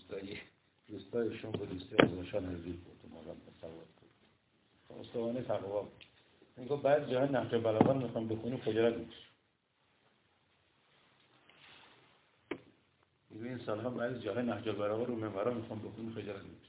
دوستایشون با دوستای ازشان نزدیک بود و مادام تصور بود استوانه تقوا بود. این گفت بعد جای نهج البلاغه رو میخوام بخونیم خجالت میکشم. این سالها بعد جای نهج البلاغه رو منبرا میخوام بخونیم خجالت میکشم.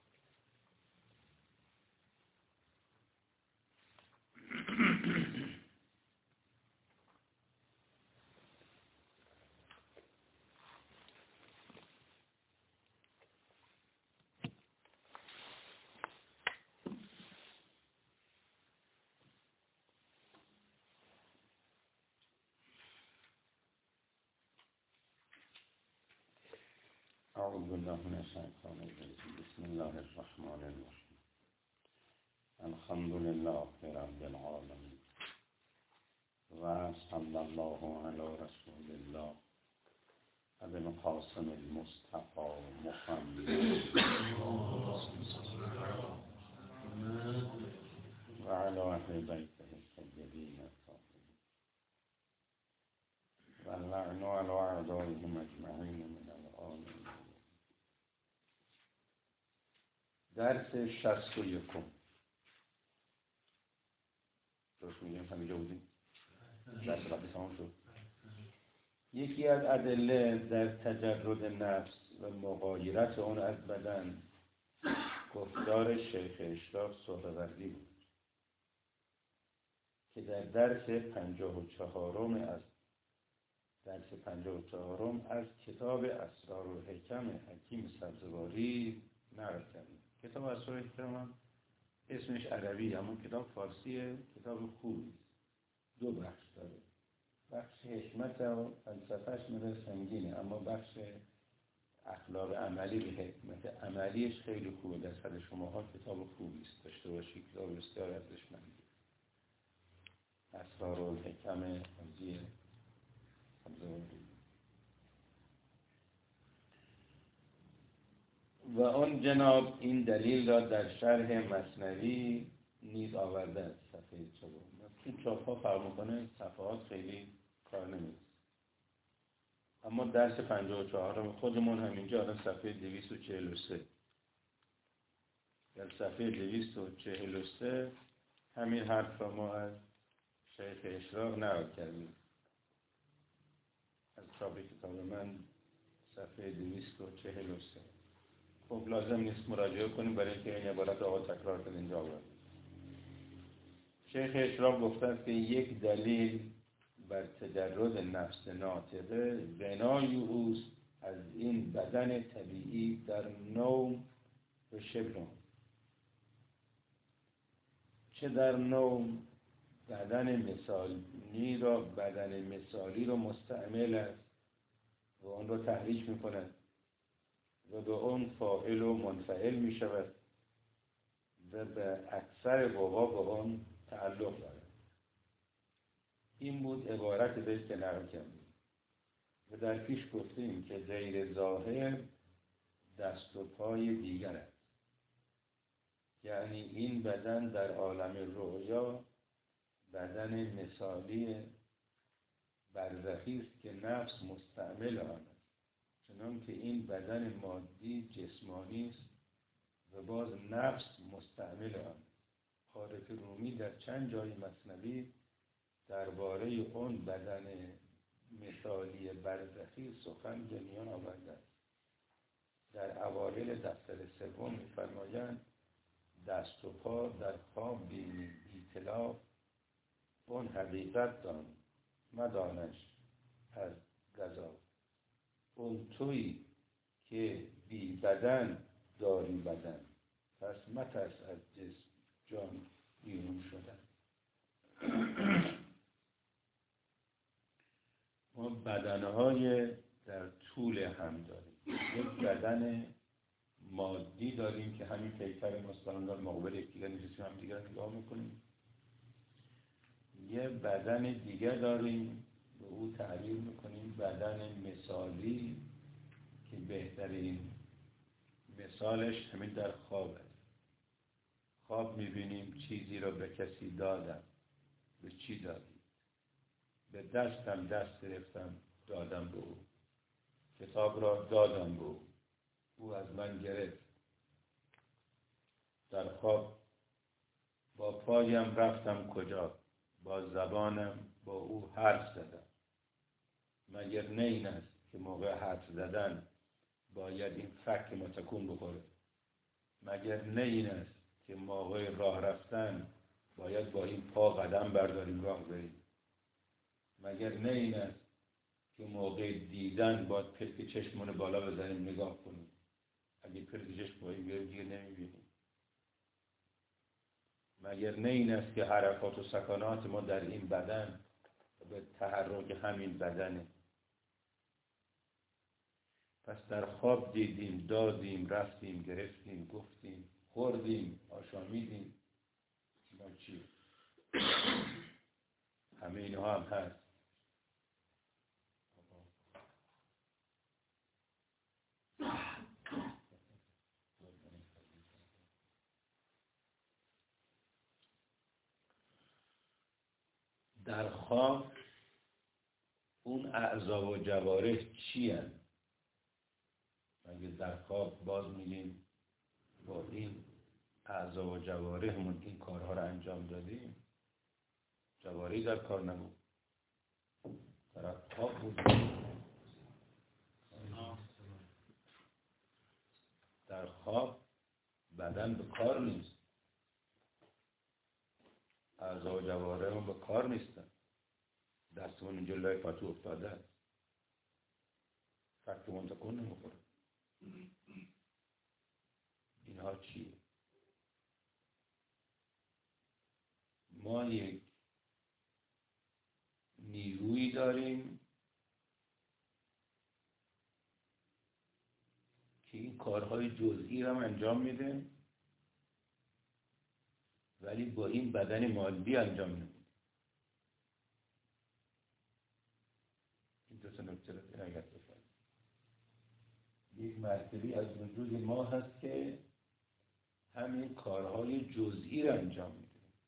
أعوذ بالله من الشيطان الرجيم بسم الله الرحمن الرحيم الحمد لله رب العالمين وصلى الله على رسول الله أبي القاسم المصطفى محمد وعلى أهل بيته الطيبين الطاهرين واللعن على أعدائهم أجمعين من العالمين. درس 61 درست میگم همینجا بودیم؟ درس قبلی تمام شد. یکی از ادله در تجرد نفس و مغایرت اون از بدن گفتار شیخ اشراق سهروردی بود که در درس 54 از کتاب اسرارالحکم حکیم سبزواری نقل کردیم. کتاب اسرارالحکم هم اسمش عربی اما کتاب فارسیه، کتاب خوبی، 2 بخش داره. بخش حکمت و فلسفهش مدار سنگینه اما بخش اخلاق عملی و حکمت عملیش خیلی خوبه. در صد شماها کتاب خوبی است، داشته باشی، کتاب بسیار ارزشمندی. اسرارالحکم حکیم سبزواری و آن جناب این دلیل را در شرح مثنوی نیز آورده است. صفحه 4 این چاپ‌ها فرق می‌کنه، صفحات خیلی کار نمی‌کنه. اما درس 54 خودمون همینجا الان صفحه 243. در صفحه 243 همین حرف را ما از شیخ اشراق نقل کردیم. از چاپ کتاب من صفحه 243. خب لازم نیست مراجعه کنیم برای اینکه این عبارت آقا تکرار کنیم اینجا آورد. شیخ اشراق گفته است که یک دلیل بر تجرد نفس ناطقه غنای اوست از این بدن طبیعی در نوم و شبه نوم. چه در نوم بدن مثالی را مستعمل است و آن را تحریک می کند و به اون فاعل و منفعل می شود و به اکثر قوا به اون تعلق دارد. این بود عبارت بیت که نقل کردیم و در پیش گفتیم که غیر ظاهر دست و پای دیگر است. یعنی این بدن در عالم رؤیا بدن مثالی برزخی است که نفس مستعمل آن است، چنان که این بدن مادی جسمانی است و باز نفس مستعمل آن. عارف رومی در چند جای مثنوی درباره اون بدن مثالی برزخی سخن به میان آورده است. در اوایل دفتر 3 می‌فرمایند دست و پا در خواب بینی ایتلاف اون حقیقت دان مدانش از قضا. اون تویی که بی بدن داری بدن، پس مترس از جسم جان بیرون شدن. ما بدنهای در طول هم داریم. یک بدن مادی داریم که همین پیکر مستقیم در مقابل یکدیگر نشستیم هم دیگر نگاه میکنیم. یه بدن دیگر داریم به او تعبیر میکنیم بدن مثالی که بهترین مثالش همین در خواب است. خواب میبینیم چیزی را به کسی دادم. به چی دادی؟ به دستم دست گرفتم دادم به او. کتاب را دادم به او. او از من گرفت. در خواب با پایم رفتم کجا، با زبانم با او حرف زدم. مگر نه این است که موقع حرف زدن باید این فک ما تکون بخوره؟ مگر نه این است که موقع راه رفتن باید با این پا قدم برداریم راه بریم؟ مگر نه این است که موقع دیدن باید پلک چشمون بالا بزنیم نگاه کنیم؟ اگه پلک چشم پایین بیاریم دیگه نمیبینیم. مگر نه این است که حرکات و سکانات ما در این بدن به تحرک همین بدنه؟ پس در خواب دیدیم، دادیم، رفتیم، گرفتیم، گفتیم، خوردیم، آشامیدیم. اینا چی؟ همه اینها هم هست. در خواب اون اعضا و جوارح چی هست؟ اگه در خواب باز میگیم با این اعضا و جوارحمون این کارها رو انجام دادیم، جوارحی در کار نبود، در خواب بود. در خواب بدن به کار نیست، اعضا و جوارحمون به کار نیستن، دستمون اینجا لای پاتو افتاده است، فکرمون تکون نمیخوره. اینها چیه؟ ما یک نیرویی داریم که این کارهای جزئی رو هم انجام میده، ولی با این بدن مادی انجام نمیده. این دو تا نکته رو نگرد بفرد. یک مرتبی از وجود ما هست که همین کارهای جزئی رو انجام میده.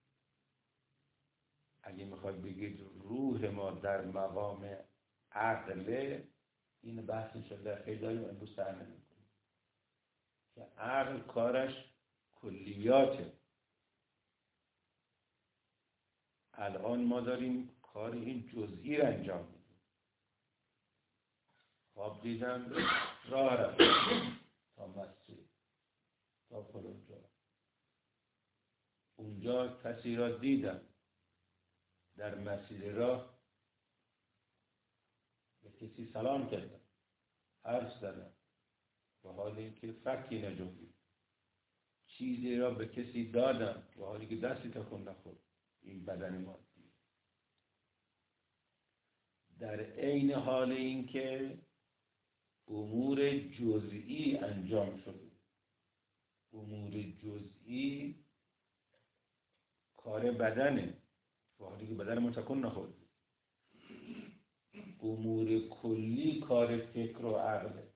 اگه میخواد بگید روح ما در مقام عقله، این بحث شده خیلی داریم امروز سر نمیکنیم که عقل کارش کلیاته. الان ما داریم کار این جزئی رو انجام میدیم. خواب دیدم، راه رفتم تا مسجد، تا فلان جا. اونجا کسی را دیدم، در مسیر راه به کسی سلام کردم، حرف زدم، با حال اینکه فکی نجوید. چیزی را به کسی دادم، با حالی که دستی تکون نخورد. این بدن ما در عین حال اینکه امور جزئی انجام شده. امور جزئی کار بدنه، با حالی که بدن ما تکون نخورد. امور کلی کار فکر و عقله.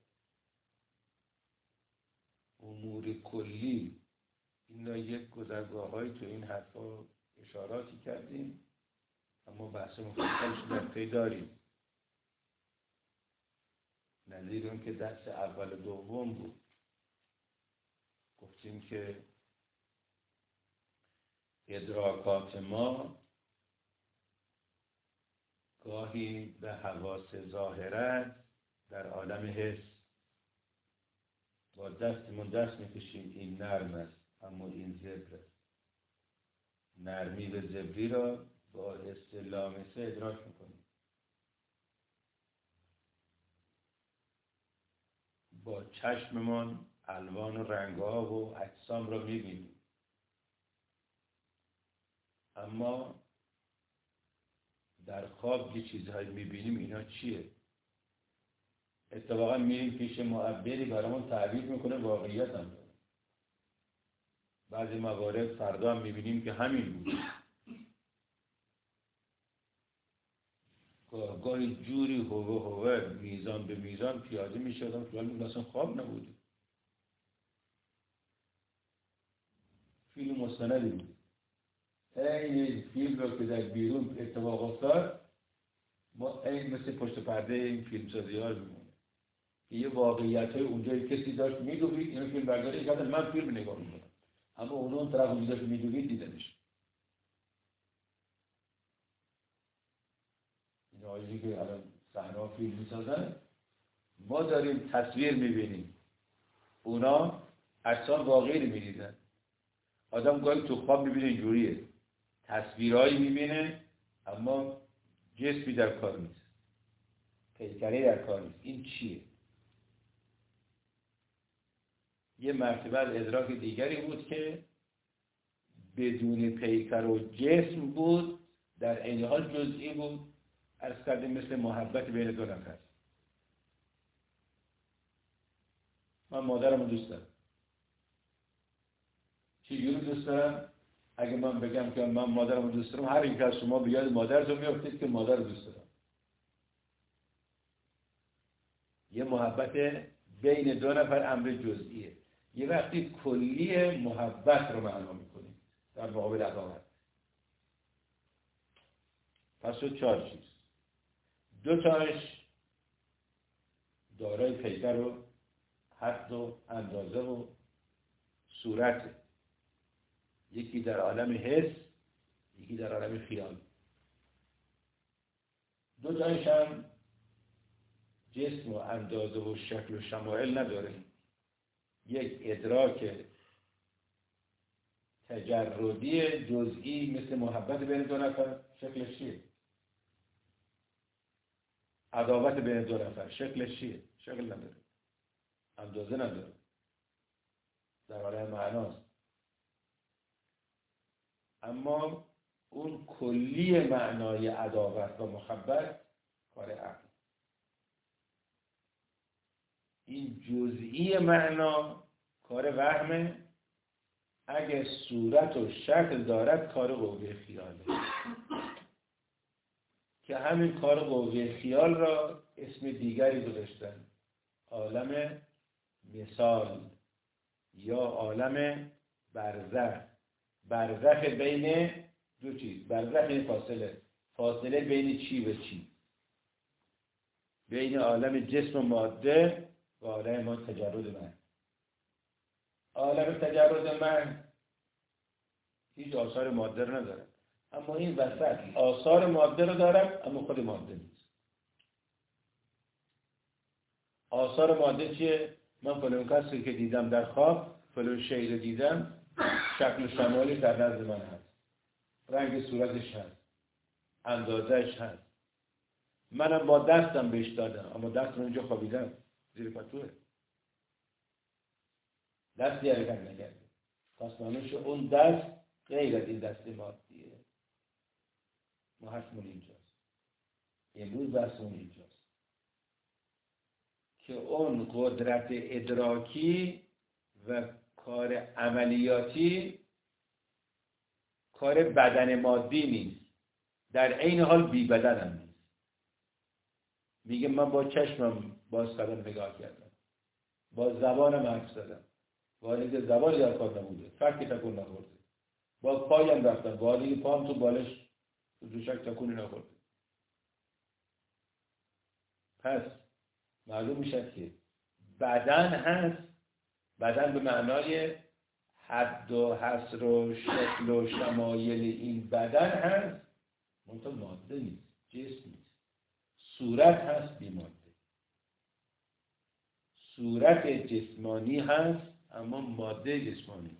امور کلی این را یک گذرگاه‌هایی تو این حرفا اشاراتی کردیم، اما بحث مفصلش در پی داریم. نظیر اون که درس اول و دوم بود، گفتیم که ادراکات ما گاهی به حواس ظاهره در عالم حس با دستمون دست میکشیم، این نرم است اما این زبر است. نرمی و زبری را با حس لامسه ادراک میکنیم. با چشممان الوان و رنگ‌ها و اجسام را میبینیم، اما در خواب یه چیزهایی میبینیم. اینا چیه؟ اتفاقا میریم پیش معبری برامون تعبیر میکنه، واقعیت هم داره. بعضی موارد فردا هم میبینیم که همین بود. گاهی جوری هوه میزان به میزان پیاده میشدم که ولی اصلا خواب نبوده، فیلم مستندی بود. این فیلم رو که در بیرون اتفاق افتاد، ما این مثل پشت پرده این فیلم سازی ها میمونه. یه واقعیت‌های اونجا کسی داشت میدوید، اینا فیلم برداری کردن، من فیلم نگاه می‌کردم، اما اون طرف اونجا داشت میدوید دیده میشه. این آیی که الان صحنه فیلم می‌سازن، ما داریم تصویر می‌بینیم، اونا عکس‌ها واقعی رو می‌دیدن. آدم گاهی تو خواب می‌بینه اینجوریه، تصویرهایی می‌بینه اما جسمی در کار نیست، پیکری در کار نیست. این چیه؟ یه مرتبه از ادراک دیگری بود که بدون پیکر و جسم بود، در عین حال جزئی بود. عرض کردیم مثل محبت بین دو نفر. من مادرم رو دوست دارم. چجوری دوست دارم؟ اگه من بگم که من مادرم رو دوست دارم، هر یک از شما به یاد مادرتون میافتید که مادر رو دوست دارم. یه محبت بین دو نفر امر جزئیه. یه وقتی کلی محبت رو معنا میکنیم در مقابل عداوت. پس شد 4 چیز. 2 تاش دارای پیکر و حد و اندازه و صورت، یکی در عالم حس، یکی در عالم خیال. 2 تاش هم جسم و اندازه و شکل و شمایل نداره. یک ادراک تجردی جزئی مثل محبت بین دو نفر. شکلش چیه؟ عداوت بین دو نفر شکلش چیه؟ شکل نداره، اندازه نداره، در عالم معناست. اما اون کلی معنای عداوت و محبت کار عقل. این جزئی معنا کار وهمه. اگه صورت و شکل دارد کار قوه خیاله، که همین کار قوه خیال را اسم دیگری گذاشتن، عالم مثال یا عالم برزخ. برزخ بین دو چیز. برزخ این فاصله بین چی و چی، بین عالم جسم و ماده و عالم ما تجرد من. عالم تجرد من هیچ آثار ماده رو نداره، اما این وسط آثار ماده رو دارم اما خود ماده نیست. آثار ماده چیه؟ من فلان کسی که دیدم در خواب، فلان شی رو دیدم، شکل و شمالی در نظر من هست، رنگ صورتش هست، اندازهش هست. منم با دستم بهش دادم اما دست رو اینجا خوابیدم زیر پتوه، دستی حرکت نکرده. پس معنیش اون دست غیر از این دست مادیه. ما حرفمون اینجاست، امروز بحثمون اینجاست که اون قدرت ادراکی و کار عملیاتی کار بدن مادی نیست، در عین حال بی بدن هم نیست. میگه من با چشمم باز کردم نگاه کردم، با زبانم حرف زدم، وارد زبانی در کار نبوده، فکی تکون نخورده. با پایم رفتم، وارد پام تو بالش تو دوشک تکونی نخورده. پس معلوم میشه که بدن هست. بدن به معنای حد و حصر و شکل و شمایل این بدن هست، منتها ماده نیست، جسم نیست. صورت هست بی ماده. صورت جسمانی هست اما ماده جسمانی.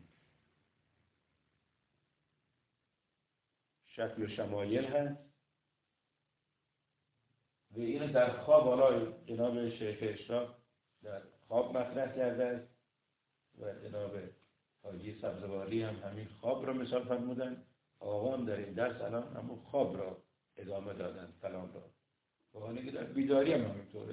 شکل و شمایل هست و اینو در خواب حالا جناب شیخ اشراق در خواب مطرح کرده است و جناب حاجی سبزواری هم همین خواب را مثال فرمودن. آقا هم در این درس الان همون خواب را ادامه دادن، کلام را. واقعا که در بیداری هم همینطوره.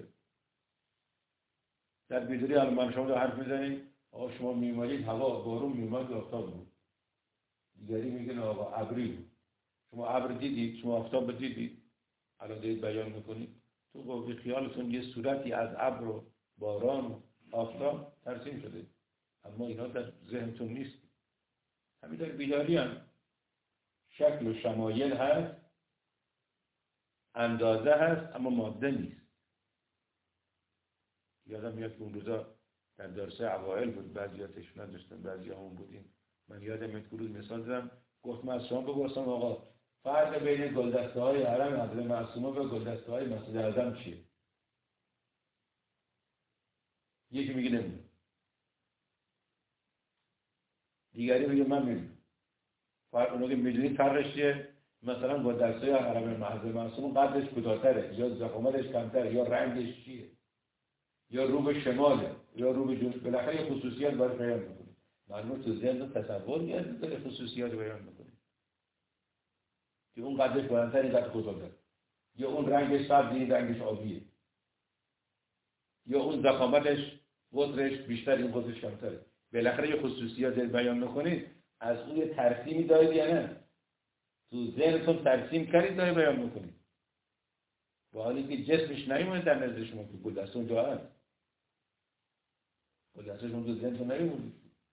در بیداری الان من شما رو حرف میزنید، آقا شما میمارید هوا بارون میومد و آفتاب بود. دیگری میگن آقا ابری بود. شما ابر دیدید؟ شما آفتاب دیدید؟ الان دارید بیان میکنید. تو قوه خیالتون یه صورتی از ابر و باران و آفتاب ترسیم شده، اما اینا در ذهنتون نیست. همین در بیداری هم شکل و شمایل هست، اندازه هست اما ماده نیست. یادم میاد که اون روزا در درسه اوائل بود، بعضی‌ها تشنه داشتن، بعضی‌ها همون بودیم. من یادم میاد که روز مثال زدم، گفتم از شما بپرسم آقا فرق بین گلدسته‌های حرم حضرت معصومه و گلدسته‌های مسجد اعظم چیه؟ یکی میگه نمیدونم، دیگری میگه من میدونم. فرق اونو که میدونید فرقش چیه؟ مثلا گلدسته‌های حرم حضرت معصومه قدش کوتاه‌تره یا ضخامتش کمتره یا رنگش چیه؟ یا رو به شماله یا رو به جنوب، بالاخره یه خصوصیت باید بیان میکنه. معلومه تو ذهن تصور میاد داره خصوصیات بیان میکنه که اون قدش بلندتر این قد کوتاه‌تر، یا اون رنگش سبز این رنگش آبیه، یا اون ضخامتش قطرش بیشتر این قطرش کمتره. بالاخره یه خصوصیات بیان میکنید، از اون یه ترسیمی دارید یا نه؟ تو ذهنتون ترسیم کردید داره بیان میکنید، با حالی که جسمش نیومده در نظر شما که گلدسته اونجا هست، گلدسته‌ش اون تو ذهنتون نیومده.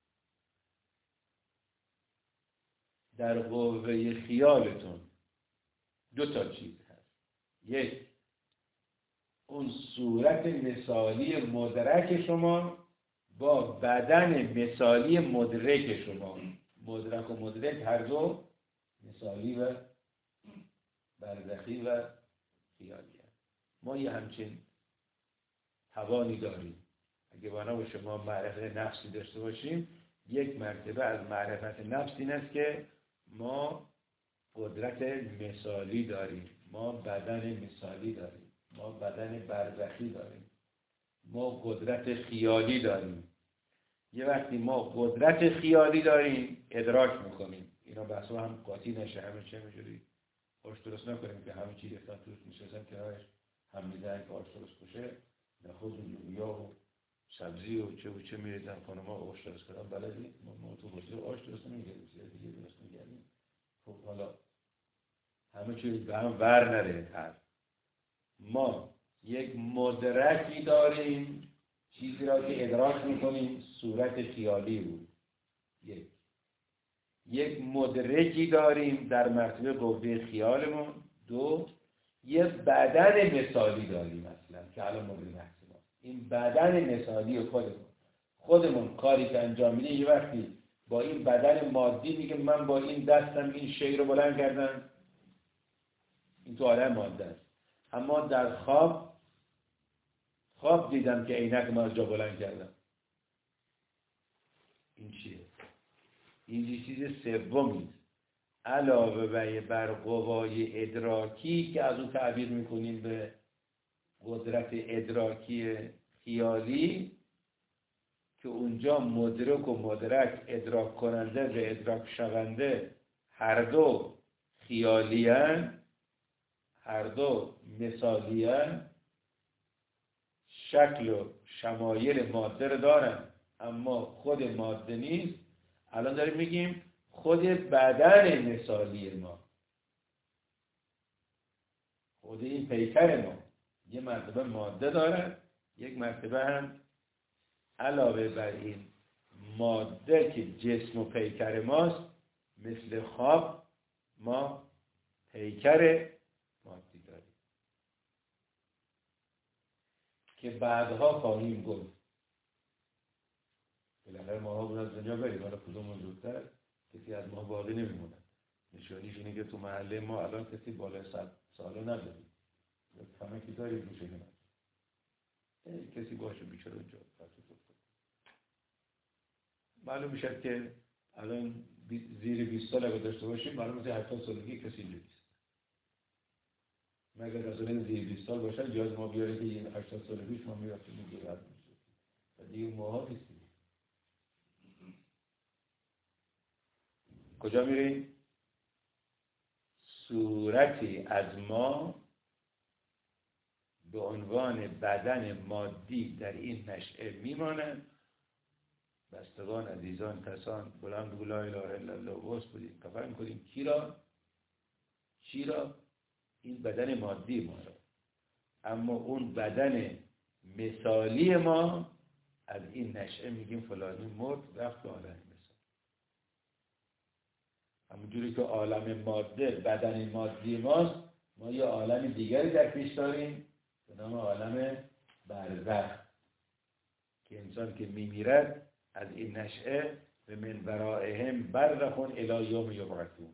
در قوه خیالتون دو تا چیز هست. یک، اون صورت مثالی مدرک شما با بدن مثالی مدرک شما. مدرک و مدرک هر دو مثالی و برزخی و خیالی هست. ما یه همچین توانی داریم. اگه بنا شما معرفت نفسی داشته باشیم، یک مرتبه از معرفت نفس این است که ما قدرت مثالی داریم، ما بدن مثالی داریم، ما بدن برزخی داریم، ما قدرت خیالی داریم. یه وقتی ما قدرت خیالی داریم ادراک میکنیم. اینا بحثا هم قاطی نشه، همه چه میجوری آش درست نکنیم که همه چی ریختن توش میشستن کنارش هم میزنن که آش درست بشه. نخوز و لوبیا و سبزی و چه میریزن خانم‌ها آش درست کردن بلدی. ما تو حوزه آش درست نمیگردیم، دیگه درست میگردیم. خب حالا همه چیز به هم ور نره. هست ما یک مدرکی داریم، چیزی را که ادراک میکنیم صورت خیالی بود. یک مدرکی داریم در مرتبه قوه خیالمون. دو، یه بدن مثالی داریم اصلا که الان مورد بحث ما. این بدن مثالی خودمون کاری که انجام میده، یه وقتی با این بدن مادی میگه من با این دستم این شی رو بلند کردم، این تو عالم ماده است. اما در خواب دیدم که عینک ما از جا بلند کردم. این چیه؟ این چیز سومی علاوه بر قوای ادراکی که از اون تعبیر میکنیم به قدرت ادراکی خیالی، که اونجا مدرک و مدرک، ادراک کننده و ادراک شونده هر دو خیالیان، هر دو مثالیان، شکل و شمایل ماده رو دارن اما خود ماده نیست. الان داریم میگیم خود بدن مثالی ما، خود این پیکر ما یه مرتبه ماده داره، یک مرتبه هم علاوه بر این ماده که جسم و پیکر ماست، مثل خواب ما پیکر مادی داریم که بعدها خواهیم گفت. بالاخره ماها بود از دنیا بریم، حالا کدومون زودتر کسی از ما باقی نمیمونه. نشانیش اینه که تو محله ما الان کسی بالای 100 ساله نداریم، همه کی داریم روشه کنن کسی باشه بیچاره اونجا. معلوم میشه که الان زیر 20 سال اگه داشته باشیم، معلوم میشه 80 سالگی کسی نیست. مگر از اون زیر 20 سال باشن جاز ما بیاره که این 80 سالگیش ما میرفتیم اونجا رد میشه و دیگه ماها نیستیم. کجا میریم؟ صورتی از ما به عنوان بدن مادی در این نشأه میمانند. بستگان عزیزان کسان بلند بگو لا اله الا الله واسه بودیم کفر میکنیم چی را؟ این بدن مادی ما را. اما اون بدن مثالی ما از این نشأه میگیم فلانی مرد رفت به عالم مثال. همونجوری که عالم ماده بدن مادی ماست، ما یه عالم دیگری در پیش داریم به نام عالم برزخ. که انسان که میمیرد از این نشأه و من ورائهم برزخ الی یوم یبعثون،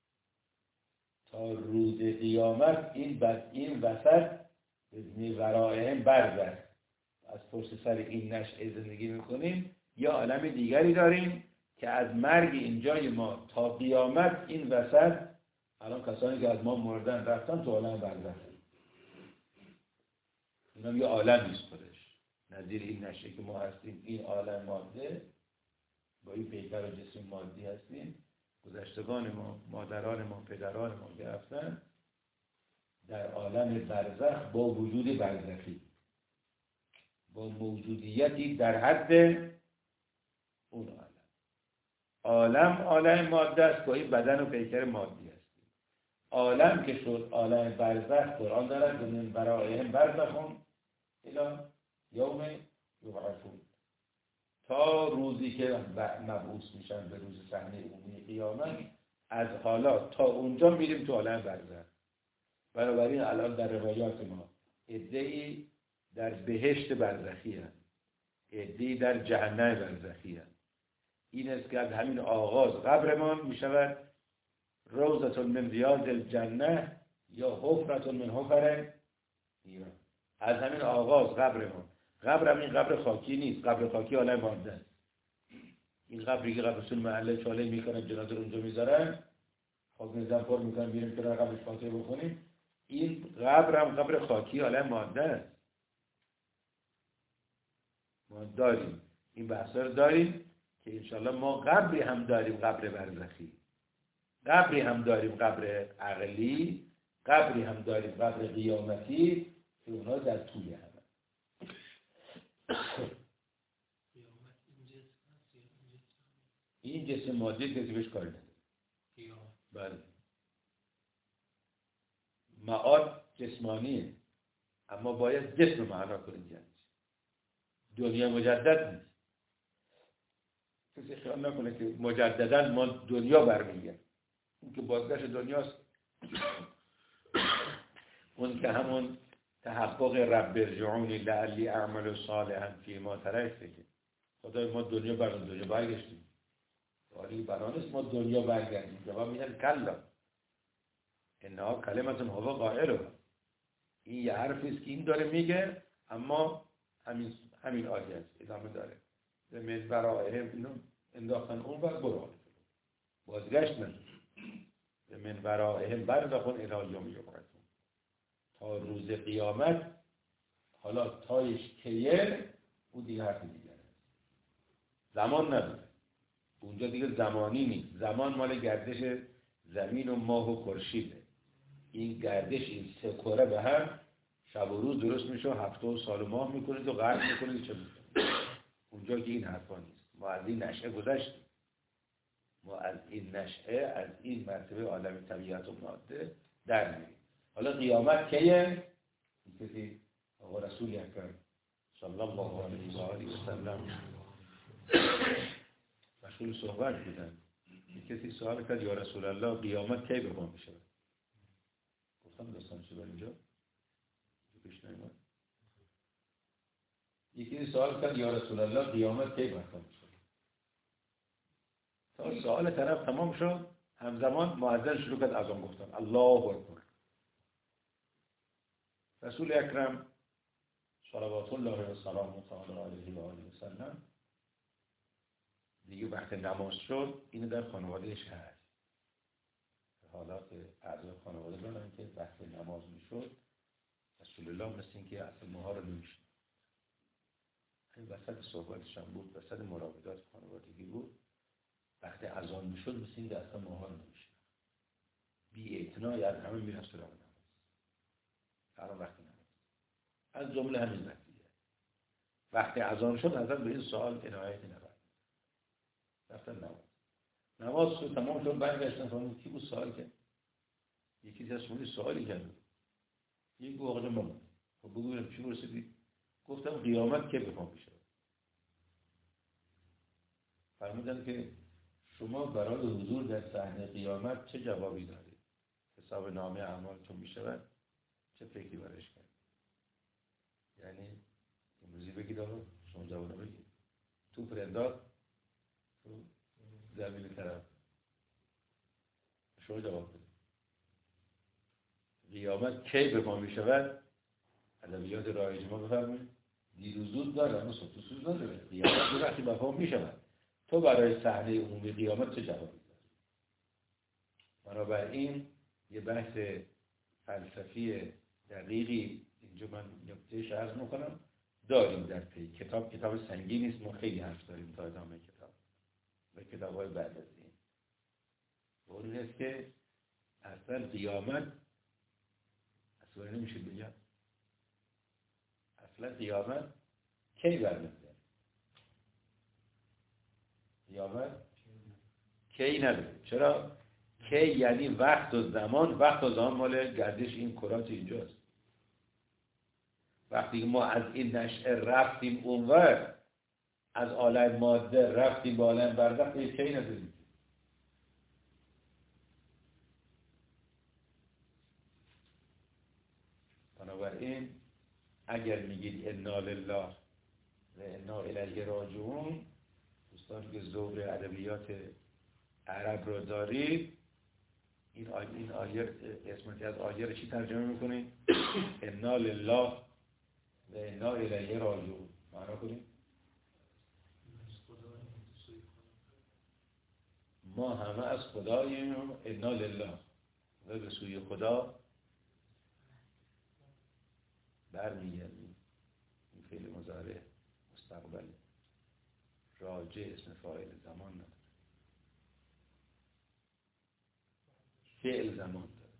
تا روز قیامت این وسط من ورائهم برزخ، از پشت سر این نشأه زندگی میکنیم، یا عالم دیگری داریم که از مرگ اینجای ما تا قیامت این وسط، الان کسانی که از ما مردن رفتن تو عالم برزخ، اینا یه عالم نیست خودش، نظیر این نشأه که ما هستیم. این عالم ماده با این پیکر و جسم مادی هستیم. گذشتگان ما، مادران ما، پدران ما که رفتن در عالم برزخ با وجود برزخی، با موجودیتی در حد اون عالم ماده است، با این بدن و پیکر مادی هستیم. عالم که شد عالم برزخ، قرآن دارد من ورائهم برزخون الی یوم یبعثون، تا روزی که مبعوث میشن به روز صحنه عمومی قیامت، از حالا تا اونجا میریم تو عالم برزخ. بنابراین الان در روایات ما عده‌ای در بهشت برزخی هست، عده‌ای در جهنم برزخی هست. این است که از همین آغاز قبرمان میشود روضة من ریاض الجنه یا حفرة من حفر نیران. از همین آغاز قبرمان، قبر هم این قبر خاکی نیست، قبر خاکی عالم ماده است. این قبری که قبر رسول محله چاله میکنن جنازه رو اونجا میذارن، خاک میزن پر میکنن، بیریم کنار قبرش فاتحه بخونیم. این قبر هم قبر خاکی عالم ماده است. ما داریم این بحثا رو داریم که انشالله ما قبری هم داریم، قبر برزخی، قبری هم داریم، قبر عقلی، قبری هم داریم، قبر قیامتی، که اونها در طول هم. این جسم مادی کسی بهش کاری نداره. بله، معاد جسمانیه، اما باید جسم معنا کنید. یعنی دنیا مجدد نیست. کسی خیال نکنه که مجددا ما دنیا برمیگردیم. اون که بازگشت دنیاست، اون که همون تحقق رب ارجعونی لعلی اعمل صالحا فیما ترکت، که خدای ما دنیا برگشتیم. ولی برانست ما دنیا برگردیم. جواب میدن کلا انها کلمت هو قائلها. این یه حرفی است که این داره میگه، اما همین آیه است ادامه داره. من ورائهم اینو انداختن اون وقت برو بازگشت نداره. من ورائهم برزخون الی یوم یبعثون، تا روز قیامت. حالا تایش کیه اون دیگه حرف دیگه است. زمان نداره اونجا، دیگه زمانی نیست. زمان مال گردش زمین و ماه و خورشیده. این گردش این سه کره به هم شب و روز درست میشه، هفته و سال و ماه میکنید و قرن میکنید. چه میکنید اونجا که این حرفا نیست. ما از این نشأه گذشتیم. ما از این نشأه، از این مرتبه عالم طبیعت و ماده در میریم. حالا قیامت کیه؟ کسی آقا رسول اکرم صلی الله علیه و آله و سلم مشغول صحبت بودن. کسی سوال کرد یا رسول الله قیامت کی به ما میشه؟ گفتم داستان چه اینجا پیش نمیاد. یکی سوال کرد یا رسول الله قیامت کی به ما میشه؟ تا سوال طرف تمام شد، همزمان مؤذن شروع کرد اذان گفتن الله اکبر. رسول اکرم صلوات الله و سلام علیه و آله و سلم دیگه وقت نماز شد. اینو در خانوادهش هست. حالات اعضای خانواده دارن که وقت نماز میشد رسول الله مثل این که اصل ماها رو نمیشن. این وسط صحبتش هم بود، وسط مراودات خانوادگی بود. وقتی اذان میشد مثل این که اصلا ماها رو نمیشن. بی اعتنایی از همه میرفت سراغ نماز. هر وقت نماز از جمله همین وقتیه. وقتی اذان شد اصلا به این سوال عنایتی نبود. رفتن نماز شد تمام شد، برگشتن فرمودن کی بود سوال کرد؟ یکی از شما سوالی کرد. یک گفت آقا من خب بگو ببینم چی رسیدی؟ گفتم قیامت کی به پا میشه؟ فرمودن که شما برای حضور در صحنه قیامت چه جوابی دارید؟ حساب نامه اعمالتون میشود، چه فکری برش کرد؟ یعنی امروزی بگید آقا شما جواب بگید. توپ انداخت تو زمین طرف. شما جواب بدید. قیامت کی به ما میشود؟ ادبیات رایج ما بفرمایید. دیر و زود داره، اما صبح و سوز نداره. قیامت وقتی به ما میشود. تو برای صحنه عمومی قیامت چه جوابی داری؟ بنابراین یه بحث فلسفی دقیقی اینجا من نکتهش عرض میکنم داریم در پی. کتاب سنگین نیست، ما خیلی حرف داریم تا ادامه کتاب و کتاب‌های بعد از این. و اون است که اصلا قیامت اصلا نمیشه بگم اصلا قیامت کی برمیاد؟ قیامت کی نداره. چرا؟ کی یعنی وقت و زمان. وقت و زمان مال گردش این کرات اینجاست. وقتی ما از این نشأه رفتیم اونور، از عالم ماده رفتیم به عالم برزخ، کی نداریم. بنابراین اگر میگید انا لله و انا الیه راجعون، دوستان که ذوق ادبیات عرب رو دارید، این آیه قسمتی از آیه رو چی ترجمه میکنید؟ انا لله و انا الیه راجعون. معنا کنید ما همه از خداییم، انا لله و به سوی خدا برمیگردیم. این فعل مضارع مستقبل راجع اسم فاعل زمان نداره، فعل زمان داره.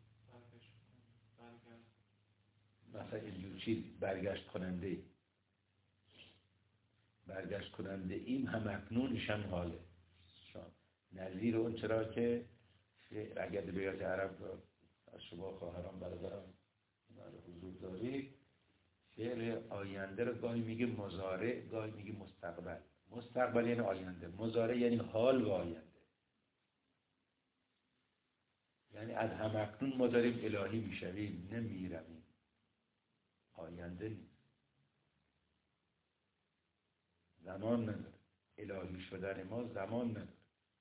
مثلا اینجور چیز برگشت کننده ایم هم اکنونش هم حاله. نظیر اون چرا که اگر بیات عرب رو از شما خواهران برادران حضور دارید، فعل آینده رو گاهی میگه مضارع، گاهی میگه مستقبل. مستقبل یعنی آینده، مضارع یعنی حال و آینده. یعنی از همکنون ما داریم الهی میشویم، نمیرویم. آینده نیست، زمان نداره. الهی شدن ما زمان نداره.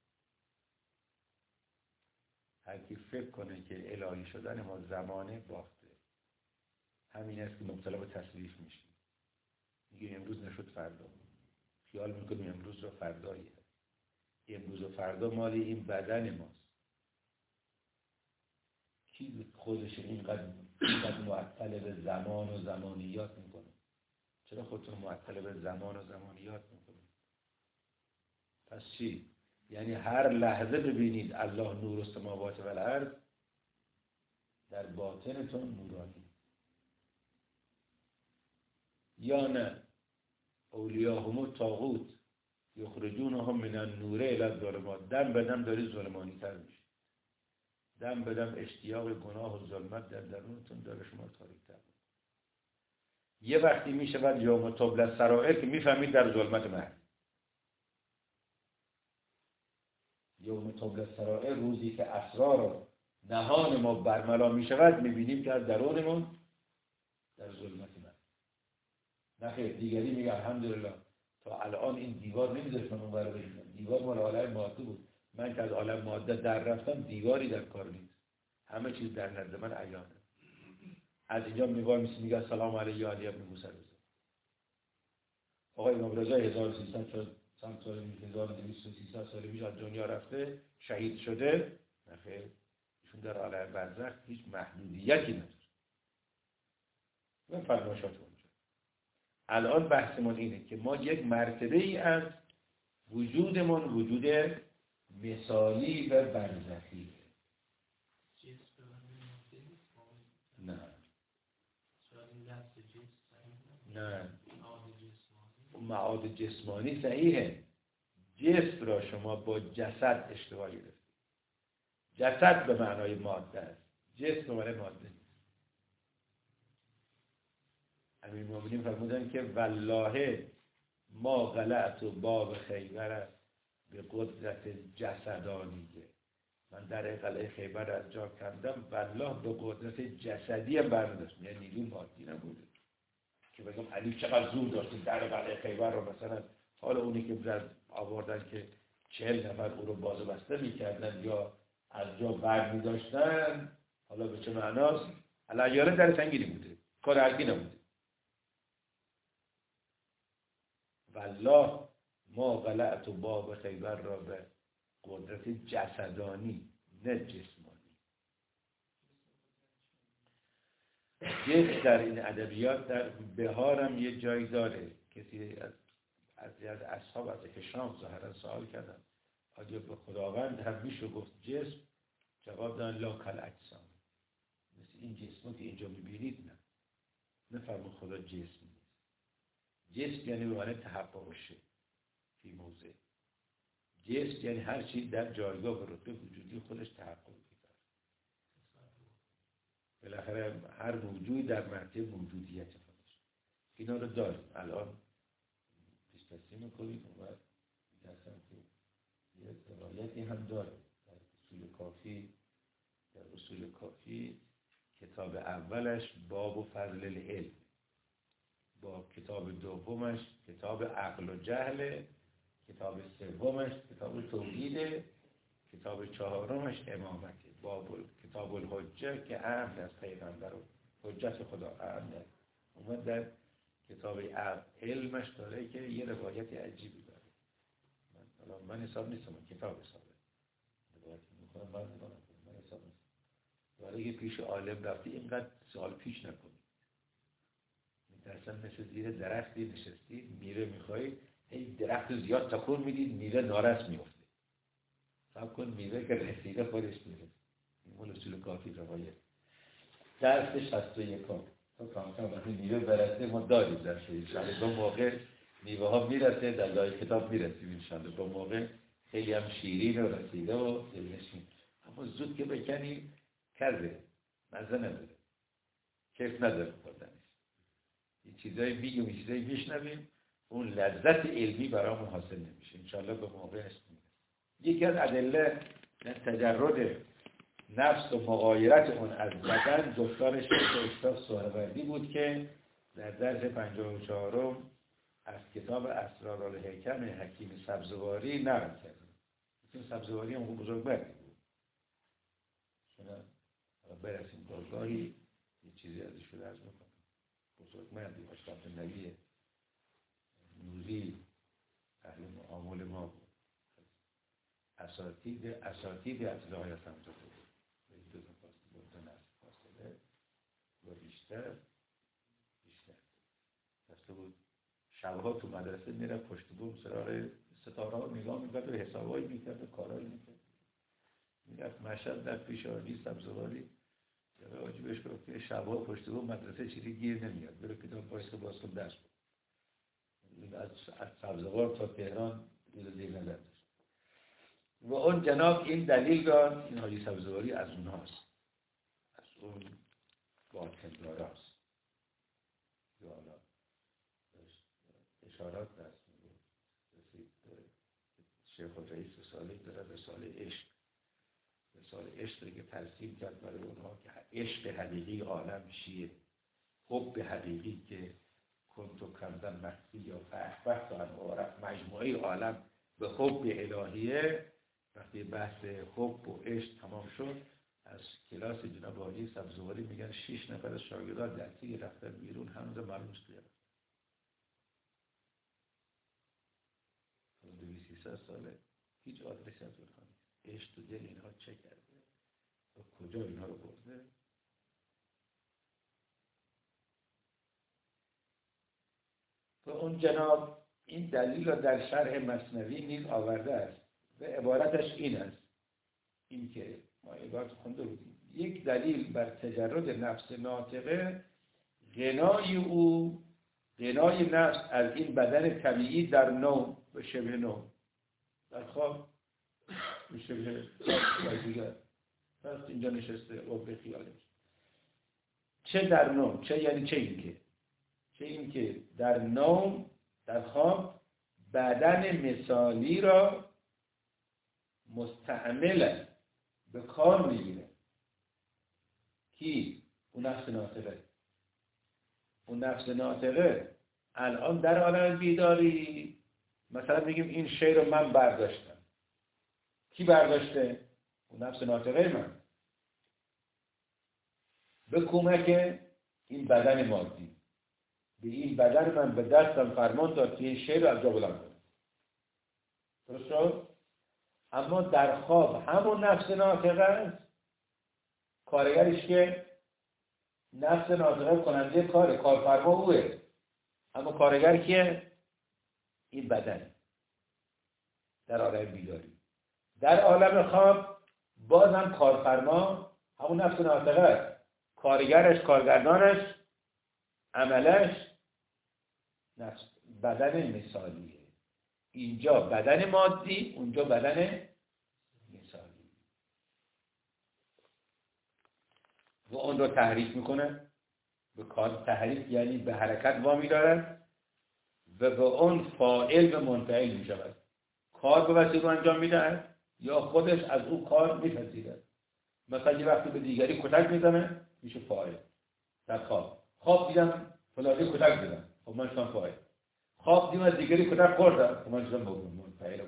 هر کی فکر کنه که الهی شدن ما زمانه باخته. همین است که مبتلا به تصویف میشیم. میگه امروز نشد فردا، خیال میکنیم امروز رو فرداییه. امروز و فردا مال این بدن ماست. کی خودش اینقدر معطل به زمان و زمانیات میکنه؟ چرا خودتون معطل به زمان و زمانیات میکنه؟ پس چی؟ یعنی هر لحظه ببینید الله نور السماوات و الارض، در باطنتون نورانی. یا نه اولیاءهم الطاغوت یخرجونهم من النور الی الظلمات. دم به دم داری ظلمانی تر میشه. دم به دم اشتیاق گناه و ظلمت در درونتون داره شما تاریک تر. یه وقتی میشه بعد یوم تبلی السرائر که میفهمید در ظلمت مرگ. یوم تبلی السرائر، روزی که اسرار و نهان ما برملا میشود، میبینیم که از درونمون در ظلمت مرگ. نخیر دیگری میگه الحمدلله تا الان این دیوار نمیذاشت من اونور بشینم. دیوار مال عالم ماده بود. من که از عالم ماده در رفتم دیواری در کار نیست. همه چیز در نزد من عیانه. از اینجا میوار میگه سلام علیه علی ابن موسی رضا. آقای امام رضا 1300 سال 1200 سال پیش از دنیا رفته، شهید شده. نخیر ایشون در عالم برزخ هیچ محدودیتی نداره. من فرمایشات اونجا. الان بحثمون اینه که ما یک مرتبه ای از وجودمون وجود مثالی و برزخی. نه معاد جسمانی صحیحه. جسم را شما با جسد اشتباه گرفتید. جسد به معنای ماده است، جسم به معنای ماده نیست. امیرالمومنین فرمودن که والله ما غلعت و باب خیبر به قدرت جسدانیه. من در قلعه خیبر از جا کندم، والله به قدرت جسدی هم برنداشت، یعنی نیروی مادی نبوده که بگم علی چقدر زور داشت در قلعه خیبر رو مثلا حالا اونی که آوردن که 40 نفر او رو باز و بسته میکردن یا از جا بر میداشتن، حالا به چه معناست؟ علیاره در سنگینی بوده، کار عربی نبوده. والله ما غلعت باب خیبر را به قدرت جسدانی نه جسمانی. جسم در این ادبیات در بهارم یه جایی داره. کسی از اصحاب از هشام ظاهرا سوال کردن آیا به خداوند هم میشه گفت جسم؟ جواب دادن لا کل اجسام، مثل این جسمی که اینجا میبینید نه، نفرمون خدا جسم نیست. جسم یعنی به معنی تحقق شه فی موضع. جسم یعنی هر چیز در جایگاه و رتبه وجودی خودش تحقق پیدا. بالاخره هر موجود در مرتبه موجودیت خودش. اینا رو داریم. الان پیش‌دستی میکنیم و می‌دستم که یه روایتی هم داریم در اصول کافی کتاب اولش باب و فضل العلم، با کتاب دومش کتاب عقل و جهل، کتاب سومش کتاب توحید، کتاب چهارمش امامته، کتاب الحجه که اهم از پیغمبر و حجت خدا اهم است. اومد در کتاب علمش داره که یه روایت عجیبی داره. من حساب نیستم، کتاب حسابه روایت میکنم من حساب نیستم. ولی یه پیش عالم رفتی اینقدر سوال پیش نکنی. مثلا مثل زیر درختی نشستی میوه میخوایی، این درخت زیاد تکون میدید میوه نارس میفته. صبر کن میوه که رسیده خودش میره. این اصول کافی روایت. درس 61 تا کاملا وقتی میوه برسه ما داریم درس انشاءالله. با موقع میوه ها میرسه در لای کتاب میرسیم انشاءالله. با موقع خیلی هم شیرین و رسیده و دلنشین. اما زود که بکنی کرده مزه نداره، کیف نداره خوردنش. این چیزایی میگیم، این چیزایی میشنویم، اون لذت علمی برامون حاصل نمیشه. انشاءالله به موقعش میرسه. یکی از ادله تجرد نفس و مغایرت اون از بدن گفتار شیخ استاد سهروردی بود که در درس 54 از کتاب اسرارالحکم حکیم سبزواری نقل کرد. حکیم سبزواری هم بزرگ بردی بود. شما برسیم بازگاهی یه چیزی ازش رو درز میکنم. بزرگ مردی اشراف نبی نوری اهل معامل ما بود. اساتید از رایت هم تو بود. دو تا فاصله و بیشتر دسته بود. شبها تو مدرسه میره پشت بوم سرار ستاره ها نگاه میکرد و حسابایی میکرد و کارایی میکرد. میرفت مشهد در پیش آقای سبزواری آجی بهش گفت که شبها پشت بوم مدرسه چیزی گیر نمیاد، بره کتاب بایست باز کن درس بود. از سبزوار تا تهران دید دیر نداشت. و اون جناب این دلیل داد، این حاجی سبزواری از اونهاست، از اون باطندار هست. یا حالا اشارات دست میگه رسید شیخ الرئیس رساله داره، رساله عشق که ترسیم کرد برای اونها که عشق حقیقی عالم چیه، حب حقیقی که کنتو کردن مخفی یا فحفظ و مجموعه عالم به حب الهیه. وقتی بحث حب و عشق تمام شد از کلاس جناب حاجی سبزواری میگن 6 نفر از شاگردان درسی رفتن بیرون، هنوز معلوم نیست کجا. 2300 ساله هیچ آدرسی از اونها نیست. عشق تو دل اینها چه کرده و کجا اینها رو برده. و اون جناب این دلیل رو در شرح مثنوی نیز آورده است و عبارتش این است، این که ما عبارت خونده بودیم: یک دلیل بر تجرد نفس ناطقه غنای نفس از این بدن طبیعی در نوم و شبه نوم، در خواب و شبه دیگر پس اینجا نشسته و به خیالش. چه در نوم، چه یعنی چه اینکه در نوم، در خواب بدن مثالی را مستعمل به کار میگیره. کی؟ اون نفس ناطقه الان در عالم بیداری مثلا میگیم این شعر رو من برداشتم. کی برداشته؟ اون نفس ناطقه من. به کمک این بدن مادی. به این بدن من به دستم فرمان داد که این شعر رو از جا بلند کنم. درست شد؟ اما در خواب همون نفس ناطقه است، کارگرش که نفس ناطقه کننده کارفرما اوه، اما کارگر کیه؟ این بدن. در عالم بیداری، در عالم خواب بازم کارفرما همون نفس ناطقه است، کارگرش، کارگردانش، عملش نفس بدن مثالیه. اینجا بدن مادی، اونجا بدن مثالی. و اون رو تحریک میکنه، به کار تحریک یعنی به حرکت وامی دارد و به اون فاعل و منفعل میشود. کار به وسیله انجام میدهد یا خودش از او کار میپذیرد. مثلا یه وقتی به دیگری کتک میزنه میشه فاعل. در خواب دیدم فلانی کتک زدم، خب من شدم فاعل. خواب دیدم از دیگری کتک خوردم، خب من شدم منفعل.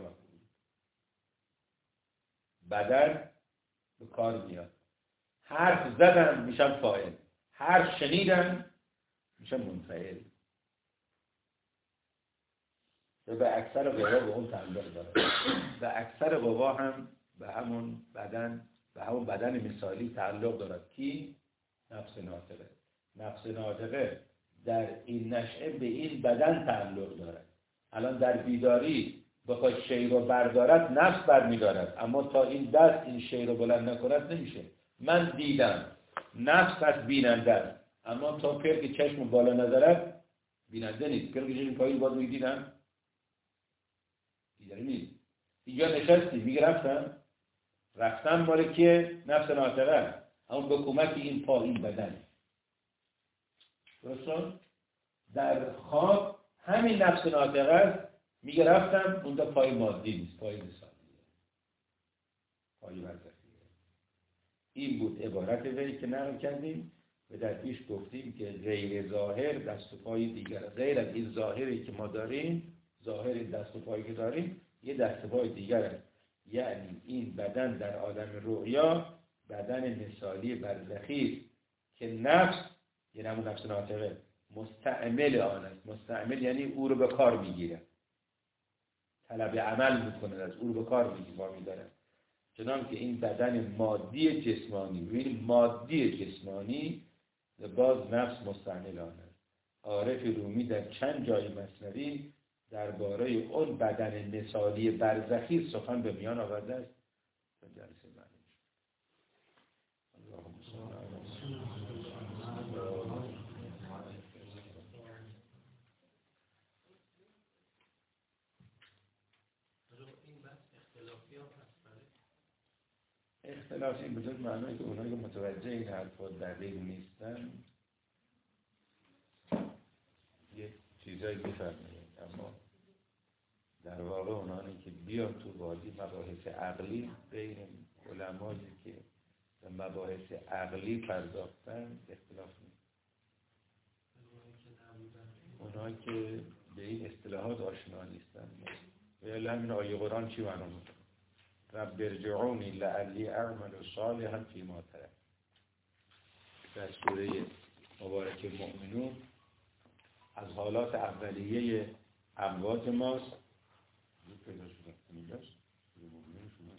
بدن به کار میاد. حرف زدم میشم فاعل، حرف شنیدم میشم منفعل. و به اکثر قوا به اون تعلق داره. و اکثر قوا هم به همون بدن مثالی تعلق دارد. کی؟ نفس ناطقه. نفس ناطقه در این نشأه به این بدن تعلق دارد. الان در بیداری بخواد شی رو بردارد، نفس برمی‌دارد، اما تا این دست این شی رو بلند نکند نمیشه. من دیدم، نفس از بیننده است، اما تا پرک چشم بالا نظرت بیننده نیست. پرک چشم پایین باز می‌دیدم دیداری نیست. اینجا نشستی میگه رفتم مال که نفس ناطقه، اما به کمک این پا، این بدن. درست؟ در خواب همین نفس ناطقه است، میگه رفتم، اونجا پای مادی نیست، پای مثالیه، پای برزخیه. این بود عبارت وی که نقل کردیم و در پیش گفتیم که غیر ظاهر دست و پای دیگر، غیر از این ظاهری که ما داریم، ظاهر دست و پایی که داریم یه دست و پای دیگر است. یعنی این بدن در عالم رؤیا بدن مثالی برزخی که نفس، یعنی همون نفس ناطقه، مستعمل آن است. مستعمل یعنی او رو به کار میگیره، طلب عمل میکنه، از او رو به کار میگیره. چنان که این بدن مادی جسمانی، ببینید مادی جسمانی باز نفس مستعمل آن است. عارف رومی در چند جای مثنوی درباره اون بدن مثالی برزخی سخن به میان آورده است. جلسه بعدی اختلاف این بجز معنی که اونایی که متوجه این حرفا دقیق نیستن یه چیزایی میفرمایند، اما در واقع اونانی که بیان تو وادی مباحث عقلی بین علمایی که به مباحث عقلی پرداختن اختلاف نیست. اونایی که به این اصطلاحات آشنا نیستن و یا همین آیه قرآن چی معنا میکنه؟ رب ارجعونی لعلی اعمل صالحا فیما ترک. در سوره مبارک مؤمنون از حالات اولیه اموات ماست. پیدا شده اینجاست مؤمنون شما.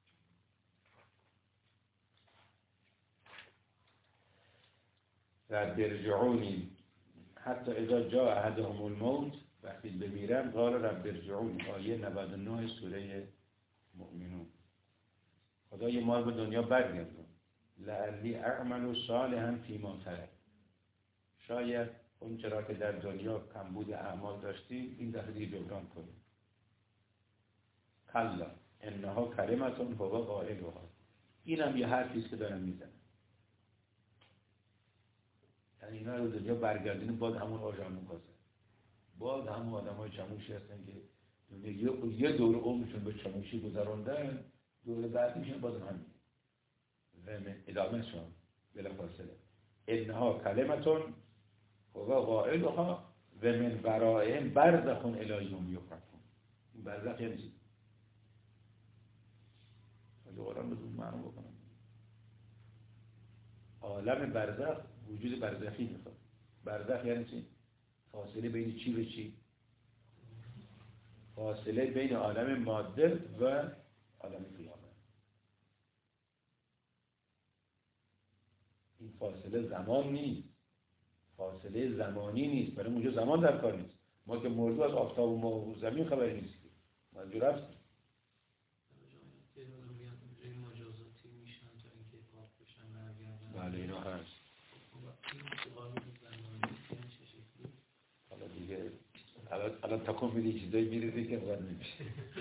رب ارجعونی حتی اذا جاء احدهم الموت، وقتی بمیرن قال رب ارجعونی. آیه 99 سوره مؤمنون. خدای ما به دنیا برگردون، لعلی اعمل صالحا فیما ترک. شاید اون چرا که در دنیا کمبود اعمال داشتیم این دفعه دیگه جبران کنیم. کلا انها کلمتون هو قائلها. اینم یه حرفی است که دارم میزنم، یعنی اینا رو دنیا برگردونیم باز همون آجان می‌خواسته، باز همون آدمای چموشی هستن که یه دور عمرشون به چموشی گذروندن، دور بعد میشن باز همین و ادامه شون بلا فاصله. انها کلمتون هو قائلها و من ورائهم برزخ الی یوم یبعثون. برزخ یعنی چی؟ خیلی قرآن رو معنی بکنم. عالم برزخ وجود برزخی میخواد. برزخ یعنی چی؟ فاصله بین چی و چی؟ فاصله بین عالم ماده و عالم قیامت. این فاصله زمان نیست، فاصله زمانی نیست، برای اونجا زمان در کار نیست. ما که موضوع از آفتاب و ماه و زمین خبری نیست که ما اینجا رفتیم. بله اینا هست. حالا دیگه الان تکون میدی چیزایی میریزی که باید نمیشه.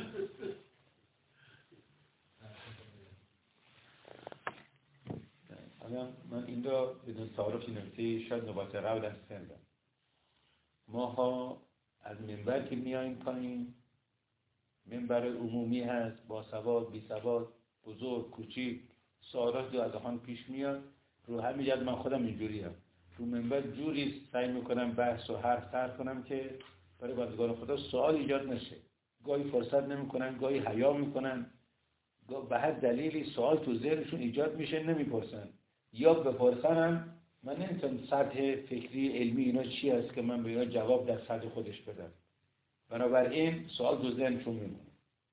من این را بدون تعارف نکته شاید نوبت قبل از کردم. ماها از منبر که میاییم پایین، منبر عمومی هست، با سواد بی سواد، بزرگ کوچیک، سوالات دو از آن پیش میاد. رو همین جد من خودم اینجوریم. رو منبر جوری سعی میکنم بحث و حرف طرح کنم که برای بندگان خدا سوال ایجاد نشه. گاهی فرصت نمیکنن، گاهی حیا میکنن، به هر دلیلی سوال تو ذهنشون ایجاد میشه نمیپرسن، یا بپرسن هم من نمیتونم سطح فکری علمی اینا چی است که من به اینا جواب در سطح خودش بدم. بنابراین سوال تو ذهنشون میمونه،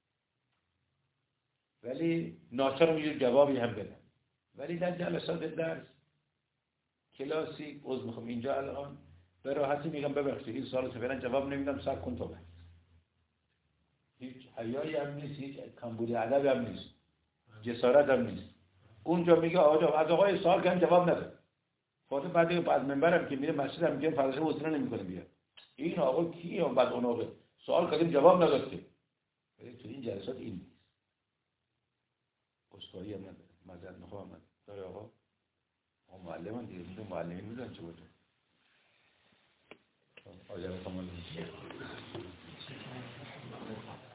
ولی ناچارم یه جوابی هم بدم. ولی در جلسات درس کلاسی عذر میخوام اینجا الان به راحتی میگم ببخشید این سوالو فعلا جواب نمیدم، صبر کن تو بس. هیچ حیایی هم نیست، هیچ کمبود ادبی هم نیست، جسارت هم نیست. اونجا میگه آقا از آقای سوال کردن جواب نده. فاطمه بعد از منبرم که میره مسجد هم میگه فرض وصله نمیکنه بیاد. این آقا کیه بعد اون آقا سوال کردیم جواب نداد که. ولی تو این جلسات این نیست. استادی هم نداره، معذرت میخوام داره آقا. معلمان دیگه میگه معلمین میدونن چه بوده. آیا کامل